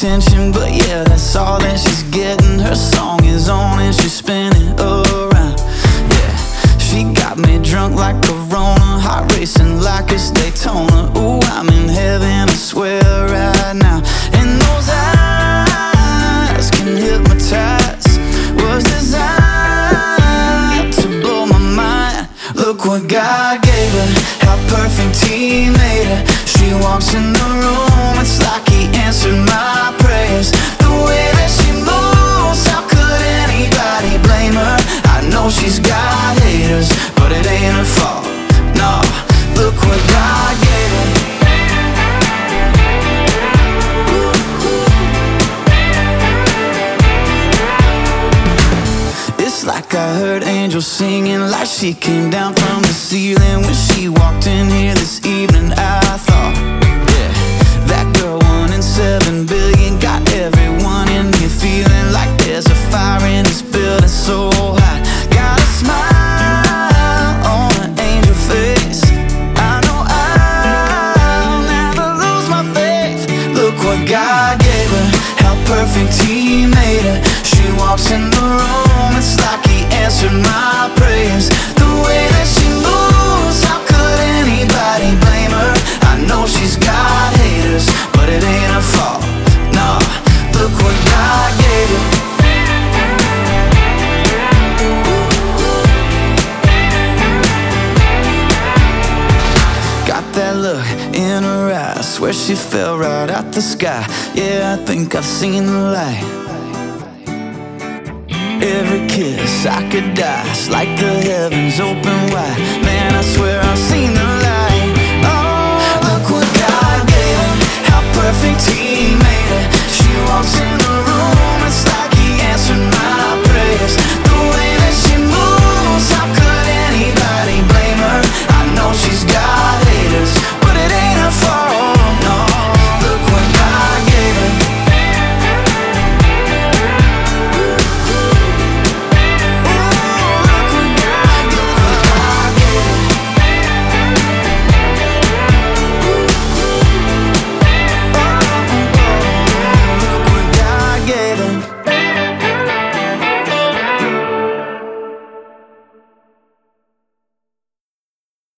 attention, but yeah, that's all that she's getting. Her song is on and she's spinning around. Yeah, she got me drunk like Corona, heart racing like it's Daytona. Ooh, I'm in heaven, I swear right now. And those eyes can hypnotize, was designed to blow my mind. Look what God gave her, how perfect He made her. She walks in the room, it's like He answered my prayers. The way that she moves, how could anybody blame her? I know she's got haters, but it ain't her fault, no. Look what God gave her. It's like I heard angels singing, like she came down from the ceiling when she walked in here this evening. I thought, yeah, that girl 1 in 7 billion got everyone in here feeling like there's a fire in this building so hot. Got a smile on an angel face. I know I'll never lose my faith. Look what God gave her, how perfect He made her. She walks in the room, it's like He answered my prayers. The way that she moves, how could anybody blame her? I know she's got haters, but it ain't her fault, no. Look what God gave her. Got that look in her eyes, swear she fell right out the sky. Yeah, I think I've seen the light. Every kiss I could die, it's like the heavens open